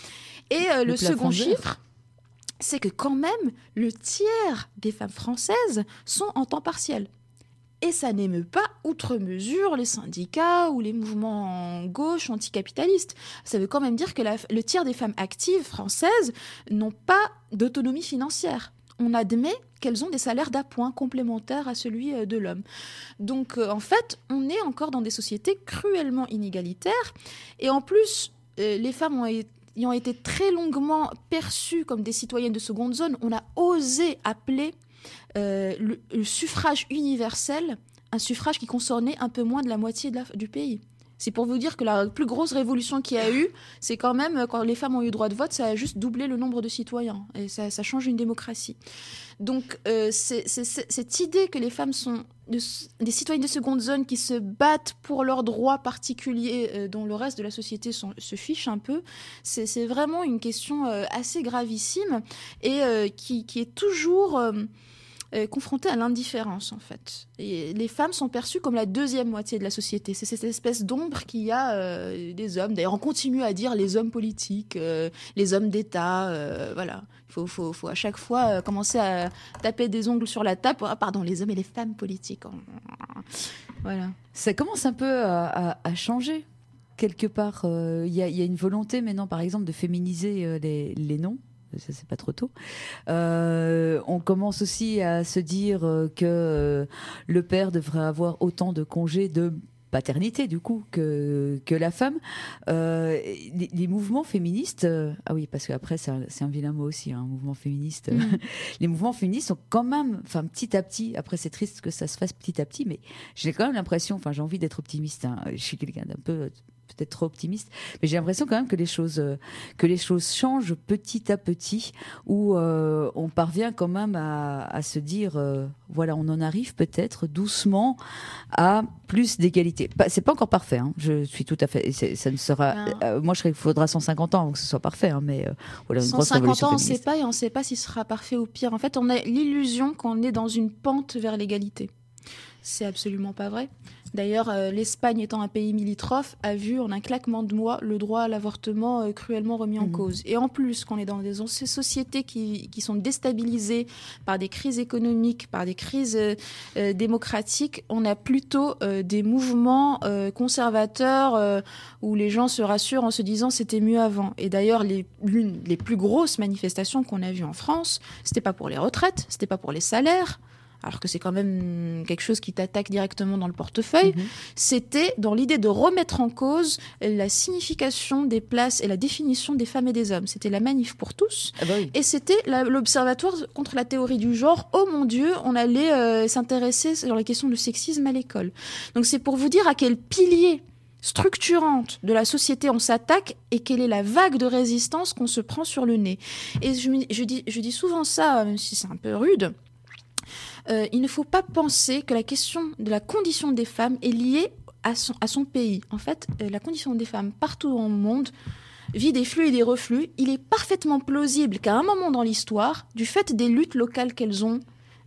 Et le plafond second de verre. chiffre, c'est que quand même, le tiers des femmes françaises sont en temps partiel. Et ça n'émeut pas outre mesure les syndicats ou les mouvements gauche anticapitalistes. Ça veut quand même dire que le tiers des femmes actives françaises n'ont pas d'autonomie financière. On admet qu'elles ont des salaires d'appoint complémentaires à celui de l'homme. Donc en fait, on est encore dans des sociétés cruellement inégalitaires. Et en plus, les femmes ayant été très longuement perçues comme des citoyennes de seconde zone, on a osé appeler le suffrage universel, un suffrage qui concernait un peu moins de la moitié du pays. C'est pour vous dire que la plus grosse révolution qu'il y a eu, c'est quand même, quand les femmes ont eu droit de vote, ça a juste doublé le nombre de citoyens. Et ça change une démocratie. Donc, cette idée que les femmes sont des citoyennes de seconde zone qui se battent pour leurs droits particuliers dont le reste de la société se fiche un peu, c'est vraiment une question assez gravissime et qui est toujours confrontée à l'indifférence, en fait. Et les femmes sont perçues comme la deuxième moitié de la société. C'est cette espèce d'ombre qu'il y a des hommes. D'ailleurs, on continue à dire les hommes politiques, les hommes d'État, voilà. Il faut à chaque fois commencer à taper des ongles sur la table. Ah, pardon, les hommes et les femmes politiques. Voilà. Ça commence un peu à changer, quelque part. Il y a une volonté maintenant, par exemple, de féminiser les noms. Ça, c'est pas trop tôt. On commence aussi à se dire que le père devrait avoir autant de congés de paternité, du coup, que la femme. Les mouvements féministes, ah oui, parce qu'après, c'est un vilain mot aussi, un mouvement féministe. Les mouvements féministes sont quand même, enfin, petit à petit, après, c'est triste que ça se fasse petit à petit, mais j'ai quand même l'impression, enfin, j'ai envie d'être optimiste, hein, je suis quelqu'un d'un peu peut-être trop optimiste, mais j'ai l'impression quand même que les choses changent petit à petit, où on parvient quand même à se dire, voilà, on en arrive peut-être doucement à plus d'égalité. C'est pas encore parfait, hein, je suis tout à fait. Ça ne sera. Moi, il faudra 150 ans avant que ce soit parfait, hein, mais voilà, une grosse 150 révolution ans, on ne féministe. sait pas, et on ne sait pas si ce sera parfait ou pire. En fait, on a l'illusion qu'on est dans une pente vers l'égalité. C'est absolument pas vrai. D'ailleurs, l'Espagne étant un pays limitrophe, a vu en un claquement de doigts le droit à l'avortement cruellement remis en cause. Et en plus, qu'on est dans des sociétés qui sont déstabilisées par des crises économiques, par des crises démocratiques, on a plutôt des mouvements conservateurs où les gens se rassurent en se disant c'était mieux avant. Et d'ailleurs, l'une des plus grosses manifestations qu'on a vues en France, c'était pas pour les retraites, c'était pas pour les salaires, alors que c'est quand même quelque chose qui t'attaque directement dans le portefeuille, c'était dans l'idée de remettre en cause la signification des places et la définition des femmes et des hommes. C'était la manif pour tous, et c'était l'observatoire contre la théorie du genre. Oh mon Dieu, on allait s'intéresser sur les questions de sexisme à l'école. Donc c'est pour vous dire à quel pilier structurante de la société on s'attaque et quelle est la vague de résistance qu'on se prend sur le nez. Et je dis souvent ça, même si c'est un peu rude, il ne faut pas penser que la question de la condition des femmes est liée à son pays. En fait, la condition des femmes partout dans le monde vit des flux et des reflux. Il est parfaitement plausible qu'à un moment dans l'histoire, du fait des luttes locales qu'elles ont,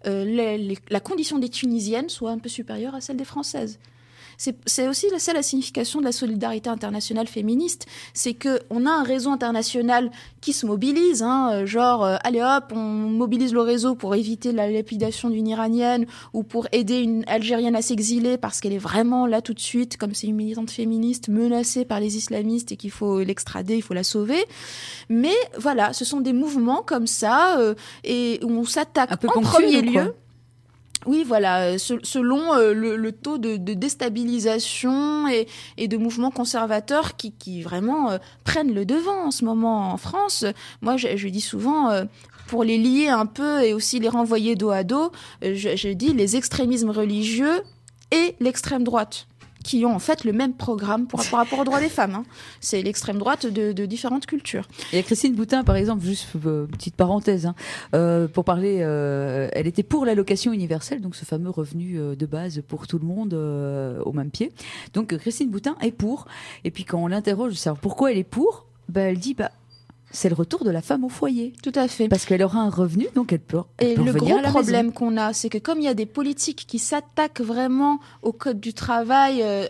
la condition des Tunisiennes soit un peu supérieure à celle des Françaises. C'est aussi la signification de la solidarité internationale féministe, c'est qu'on a un réseau international qui se mobilise, allez hop, on mobilise le réseau pour éviter la lapidation d'une Iranienne ou pour aider une Algérienne à s'exiler parce qu'elle est vraiment là tout de suite, comme c'est une militante féministe menacée par les islamistes et qu'il faut l'extrader, il faut la sauver. Mais voilà, ce sont des mouvements comme ça et où on s'attaque en premier lieu. Oui, voilà, selon le taux de déstabilisation et de mouvements conservateurs qui vraiment prennent le devant en ce moment en France. Moi, je dis souvent, pour les lier un peu et aussi les renvoyer dos à dos, je dis les extrémismes religieux et l'extrême droite, qui ont en fait le même programme par rapport aux droits des femmes. C'est l'extrême droite de différentes cultures. Il y a Christine Boutin, par exemple, juste petite parenthèse, pour parler, elle était pour l'allocation universelle, donc ce fameux revenu de base pour tout le monde au même pied. Donc Christine Boutin est pour, et puis quand on l'interroge de savoir pourquoi elle est pour, elle dit c'est le retour de la femme au foyer. Tout à fait. Parce qu'elle aura un revenu, donc elle peut et le gros à la problème maison. qu'on a, c'est que comme il y a des politiques qui s'attaquent vraiment au code du travail,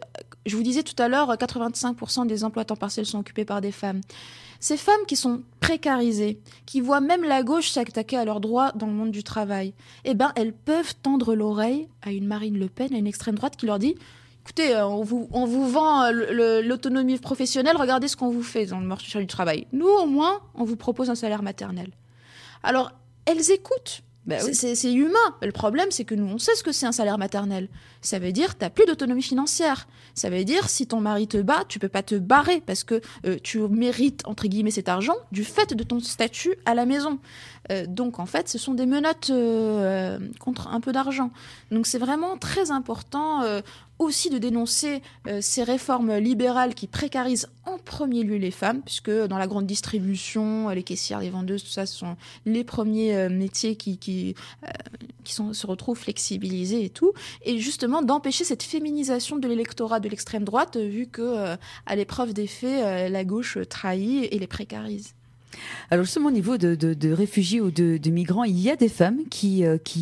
je vous disais tout à l'heure, 85% des emplois à temps partiel sont occupés par des femmes. Ces femmes qui sont précarisées, qui voient même la gauche s'attaquer à leurs droits dans le monde du travail, eh ben, elles peuvent tendre l'oreille à une Marine Le Pen, à une extrême droite qui leur dit « Écoutez, on vous vend l'autonomie professionnelle, regardez ce qu'on vous fait dans le marché du travail. Nous, au moins, on vous propose un salaire maternel. » Alors, elles écoutent. Ben oui. C'est humain. Le problème, c'est que nous, on sait ce que c'est un salaire maternel. Ça veut dire que tu n'as plus d'autonomie financière. Ça veut dire si ton mari te bat, tu peux pas te barrer parce que tu mérites, entre guillemets, cet argent du fait de ton statut à la maison. Donc, en fait, ce sont des menottes contre un peu d'argent. Donc, c'est vraiment très important aussi de dénoncer ces réformes libérales qui précarisent en premier lieu les femmes, puisque dans la grande distribution, les caissières, les vendeuses, tout ça, ce sont les premiers métiers qui se retrouvent flexibilisés et tout. Et justement, d'empêcher cette féminisation de l'électorat de l'extrême droite, vu que, à l'épreuve des faits, la gauche trahit et les précarise. Alors justement, au niveau de réfugiés ou de migrants, il y a des femmes qui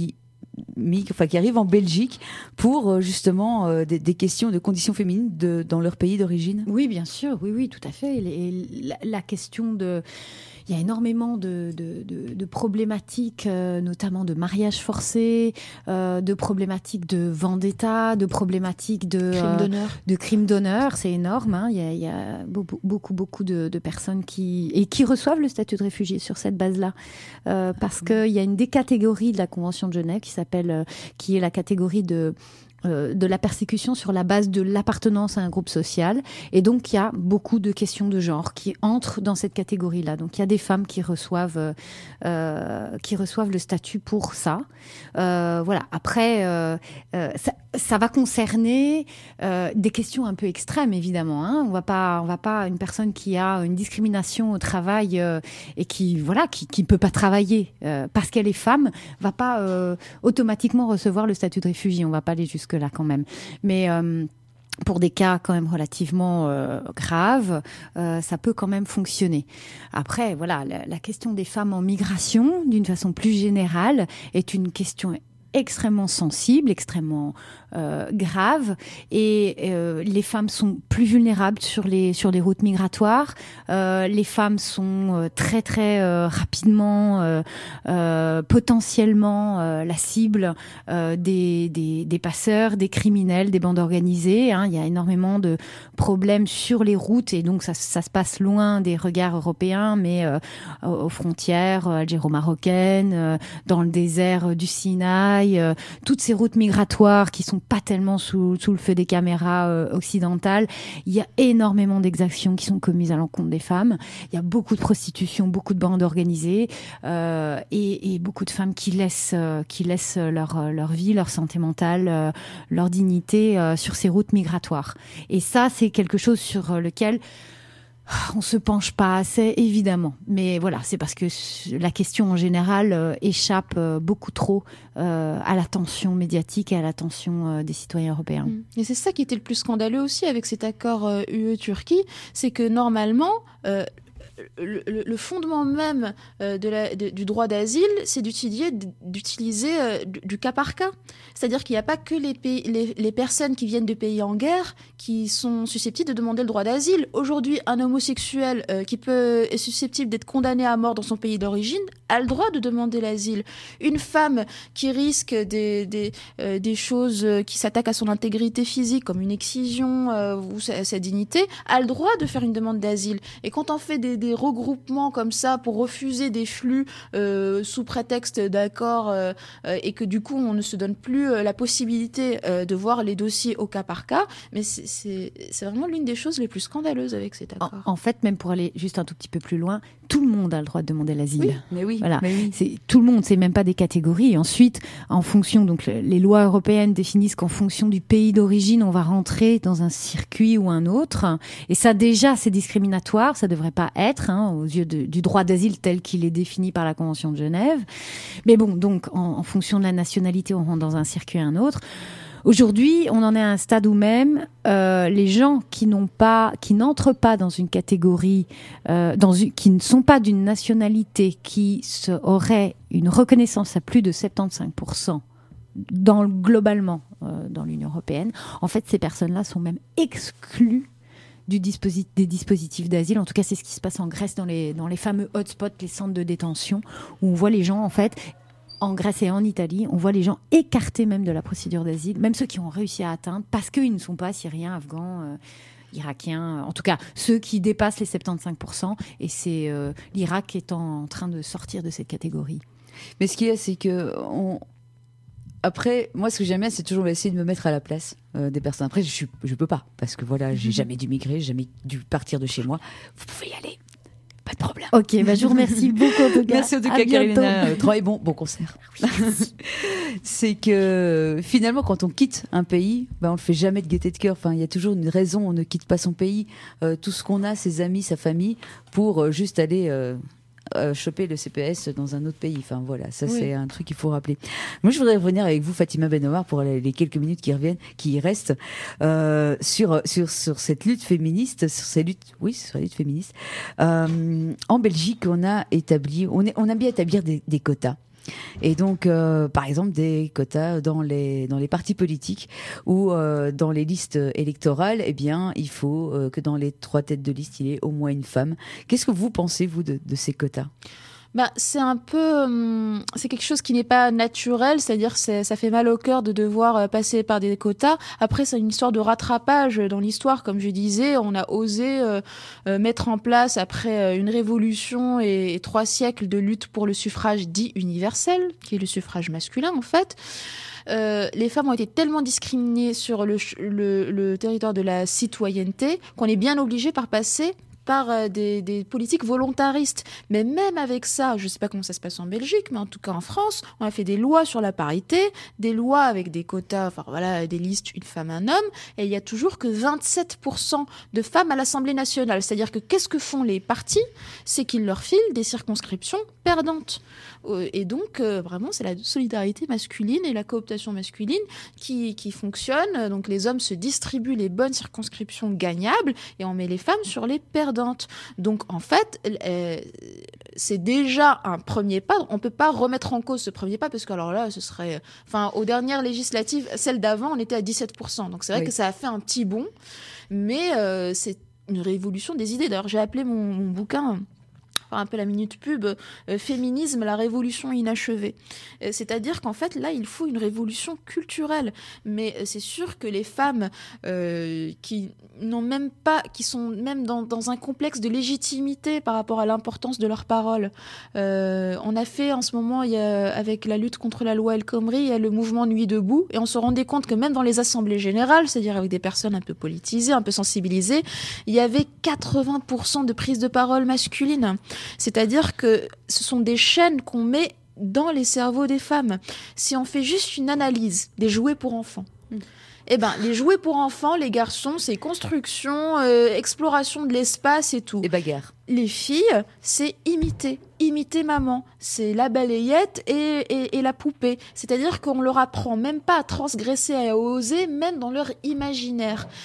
arrivent en Belgique pour justement des questions de conditions féminines dans leur pays d'origine. Oui, bien sûr, oui, tout à fait. La question de... Il y a énormément de problématiques, notamment de mariage forcé, de problématiques de vendetta, de problématiques de crimes d'honneur. C'est énorme. Hein. Il y a beaucoup de personnes qui reçoivent le statut de réfugié sur cette base-là, parce qu'il y a une des catégories de la Convention de Genève qui est la catégorie de la persécution sur la base de l'appartenance à un groupe social. Et donc, il y a beaucoup de questions de genre qui entrent dans cette catégorie-là. Donc, il y a des femmes qui reçoivent le statut pour ça. Voilà. Après, ça va concerner des questions un peu extrêmes, évidemment. Hein. On va pas une personne qui a une discrimination au travail et qui peut pas travailler parce qu'elle est femme, va pas automatiquement recevoir le statut de réfugié. On va pas aller jusque là quand même, mais pour des cas quand même relativement graves, ça peut quand même fonctionner. Après, voilà, la question des femmes en migration, d'une façon plus générale, est une question extrêmement sensible, extrêmement grave, et les femmes sont plus vulnérables sur les routes migratoires. Les femmes sont très très rapidement potentiellement la cible des passeurs, des criminels, des bandes organisées. Hein. Il y a énormément de problèmes sur les routes, et donc ça se passe loin des regards européens, mais aux frontières algéro-marocaines, dans le désert du Sinaï, toutes ces routes migratoires qui sont pas tellement sous le feu des caméras occidentales. Il y a énormément d'exactions qui sont commises à l'encontre des femmes. Il y a beaucoup de prostitution, beaucoup de bandes organisées, et beaucoup de femmes qui laissent leur vie, leur santé mentale, leur dignité sur ces routes migratoires. Et ça, c'est quelque chose sur lequel on se penche pas assez, évidemment. Mais voilà, c'est parce que la question en général échappe beaucoup trop à l'attention médiatique et à l'attention des citoyens européens. Et c'est ça qui était le plus scandaleux aussi avec cet accord UE-Turquie, c'est que normalement... le fondement même du droit d'asile, c'est d'utiliser du cas par cas. C'est-à-dire qu'il n'y a pas que les personnes qui viennent de pays en guerre qui sont susceptibles de demander le droit d'asile. Aujourd'hui, un homosexuel qui est susceptible d'être condamné à mort dans son pays d'origine a le droit de demander l'asile. Une femme qui risque des choses qui s'attaquent à son intégrité physique, comme une excision ou sa dignité, a le droit de faire une demande d'asile. Et quand on fait des regroupements comme ça pour refuser des flux sous prétexte d'accord et que du coup on ne se donne plus la possibilité de voir les dossiers au cas par cas, mais c'est vraiment l'une des choses les plus scandaleuses avec cet accord. En fait, même pour aller juste un tout petit peu plus loin, tout le monde a le droit de demander l'asile. Oui, mais oui. Voilà. Mais oui. C'est tout le monde, c'est même pas des catégories. Et ensuite, en fonction, donc les lois européennes définissent qu'en fonction du pays d'origine, on va rentrer dans un circuit ou un autre. Et ça, déjà, c'est discriminatoire. Ça devrait pas être, aux yeux du droit d'asile tel qu'il est défini par la Convention de Genève. Mais bon, donc, en fonction de la nationalité, on rentre dans un circuit ou un autre. Aujourd'hui, on en est à un stade où même les gens qui n'entrent pas dans une catégorie, qui ne sont pas d'une nationalité qui auraient une reconnaissance à plus de 75% globalement dans l'Union européenne, en fait, ces personnes-là sont même exclues des dispositifs d'asile. En tout cas, c'est ce qui se passe en Grèce dans les fameux hotspots, les centres de détention, où on voit les gens, en fait, en Grèce et en Italie, on voit les gens écartés même de la procédure d'asile, même ceux qui ont réussi à atteindre, parce qu'ils ne sont pas syriens, afghans, irakiens, en tout cas ceux qui dépassent les 75%, et c'est l'Irak qui est en train de sortir de cette catégorie. Mais ce qu'il y a, c'est que après, moi, ce que j'aime bien, c'est toujours essayer de me mettre à la place des personnes. Après, je peux pas, parce que voilà, j'ai jamais dû migrer, j'ai jamais dû partir de chez moi. Vous pouvez y aller, pas de problème. Ok, je vous remercie beaucoup en tout cas. Merci en tout cas, Carolina. Travail bon concert. C'est que finalement, quand on quitte un pays, on le fait jamais de gaieté de cœur. Enfin, il y a toujours une raison. On ne quitte pas son pays, tout ce qu'on a, ses amis, sa famille, pour juste aller choper le CPS dans un autre pays. Enfin voilà, ça c'est un truc qu'il faut rappeler. Moi, je voudrais revenir avec vous, Fatima Benouar, pour les quelques minutes qui restent, sur cette lutte féministe, sur la lutte féministe. En Belgique, on a bien établir des quotas. Et donc, par exemple, des quotas dans les partis politiques ou dans les listes électorales, eh bien, il faut que dans les 3 têtes de liste, il y ait au moins une femme. Qu'est-ce que vous pensez, vous, de ces quotas ? C'est un peu, c'est quelque chose qui n'est pas naturel, c'est-à-dire ça fait mal au cœur de devoir passer par des quotas. Après, c'est une histoire de rattrapage dans l'histoire, comme je disais. On a osé mettre en place, après une révolution et 3 siècles de lutte pour le suffrage dit universel, qui est le suffrage masculin en fait. Les femmes ont été tellement discriminées sur le territoire de la citoyenneté qu'on est bien obligé par passer par des politiques volontaristes. Mais même avec ça, je ne sais pas comment ça se passe en Belgique, mais en tout cas en France, on a fait des lois sur la parité, des lois avec des quotas, enfin voilà, des listes, une femme, un homme, et il y a toujours que 27% de femmes à l'Assemblée nationale. C'est-à-dire que qu'est-ce que font les partis ? C'est qu'ils leur filent des circonscriptions perdantes. Et donc, vraiment, c'est la solidarité masculine et la cooptation masculine qui fonctionne. Donc, les hommes se distribuent les bonnes circonscriptions gagnables et on met les femmes sur les perdantes. Donc, en fait, c'est déjà un premier pas. On ne peut pas remettre en cause ce premier pas parce que, alors là, ce serait... Enfin, aux dernières législatives, celle d'avant, on était à 17%. Donc, c'est vrai que ça a fait un petit bond. Mais c'est une révolution des idées. D'ailleurs, j'ai appelé mon bouquin... un peu la minute pub, féminisme, la révolution inachevée. C'est-à-dire qu'en fait, là, il faut une révolution culturelle. Mais c'est sûr que les femmes qui sont même dans un complexe de légitimité par rapport à l'importance de leurs paroles. On a fait en ce moment, avec la lutte contre la loi El Khomri, il y a le mouvement Nuit debout, et on se rendait compte que même dans les assemblées générales, c'est-à-dire avec des personnes un peu politisées, un peu sensibilisées, il y avait 80% de prise de parole masculine. C'est-à-dire que ce sont des chaînes qu'on met dans les cerveaux des femmes. Si on fait juste une analyse des jouets pour enfants, les jouets pour enfants, les garçons, c'est construction, exploration de l'espace et tout. Et bagarres. Les filles, c'est imiter maman. C'est la balayette et la poupée. C'est-à-dire qu'on leur apprend même pas à transgresser, à oser, même dans leur imaginaire.